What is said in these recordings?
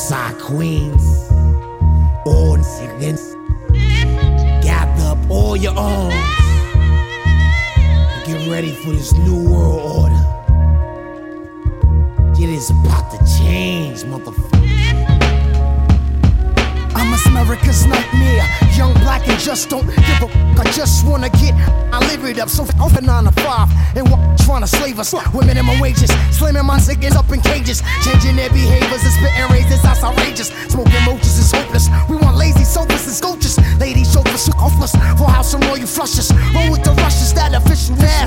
Southside Queens, all niggas, gather up all your arms and get ready for this new world order. It is about to change, motherfucker. I'm America's nightmare, young, black, and just don't give a f. I just wanna I live it up, so off 9 to 5 and trying to slave us with minimum wages, slamming my niggas up in cages, changing their behaviors and spitting razors, that's outrageous. Smoking moches is hopeless. We want lazy sofas and sculptures, ladies chauffeurs offless for house and royal flushes. Roll with the rushes, that official nass.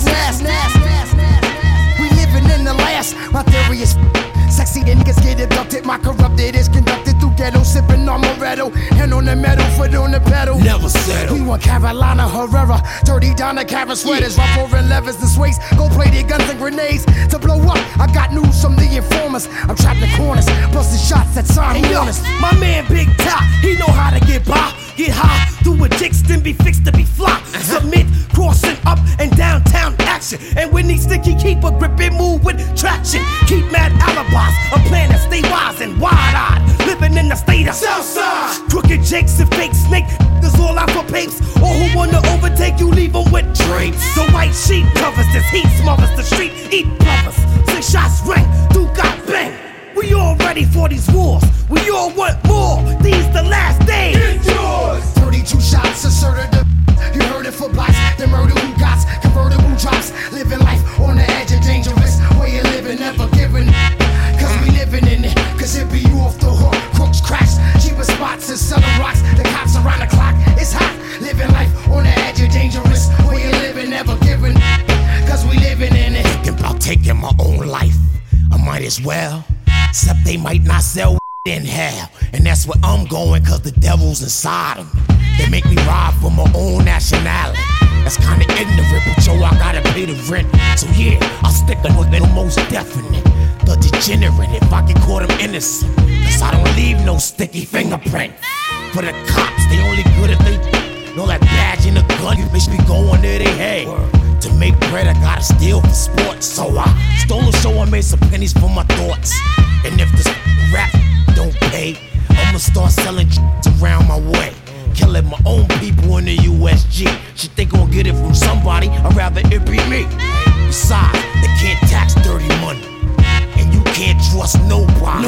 We living in the last. My theory is sexy, the niggas get abducted. My corrupted is conducted through ghetto, sipping Amaretto. Hand on the metal, foot on the pedal. Never settle. We want Carolina Herrera, dirty down the cabin sweaters, rough over levers and suedes, gold plated guns and grenades to blow up. I got news from the informers. I'm trapped in corners, busting shots that time warners. My man Big Top, he know how to get by, get high, do a dicks, then be fixed to be fly. Submit, crossing up and downtown action. And when he sticky, keep a grip and move with traction. Keep mad alibis, a plan that stay wise and wide-eyed. Living in the state of Southside. Crooked Jakes and fake snake, that's all out for papes. All who wanna overtake you, leave them with drapes. The white sheet covers this heat, smothers the street, eat brothers. 6 shots ring, Duke got bang. We all ready for these wars, we all want more. These the last days. Get yours. 32 shots asserted the you heard it for blocks, the murder who got convertible drops. Living life on the edge of dangerous way of living, never giving. Cause we living in it, cause it be you off the hook. Crooks crash, cheapest spots and selling rocks. The cops around the clock, it's hot. Living life on the edge of dangerous way of living, never giving. Cause we living in it. Thinking about taking my own life, I might as well. Except they might not sell in hell. And that's where I'm going, cause the devil's inside them. They make me rob for my own nationality. That's kinda ignorant, but yo, I gotta pay the rent. So yeah, I'll stick with the most definite. The degenerate, if I get caught, I'm innocent. Cause I don't leave no sticky fingerprint. For the cops, they only good if they know that badge and a gun, they should be going there they head. To make bread, I gotta steal for sports. So I stole a show and made some pennies for my thoughts. And if this rap don't pay, I'ma start selling around my way. Killing my own people in the USG. Shit, they gon' get it from somebody, I'd rather it be me. Besides, they can't tax dirty money. And you can't trust nobody.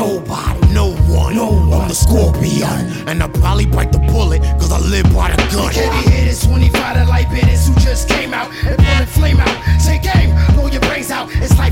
No one. I'm the Scorpion. And I probably bite the bullet, cause I live by the gun. Heavy hitters, 25 to light bitters who just came out and pulling flame out. Take aim, blow your brains out. It's like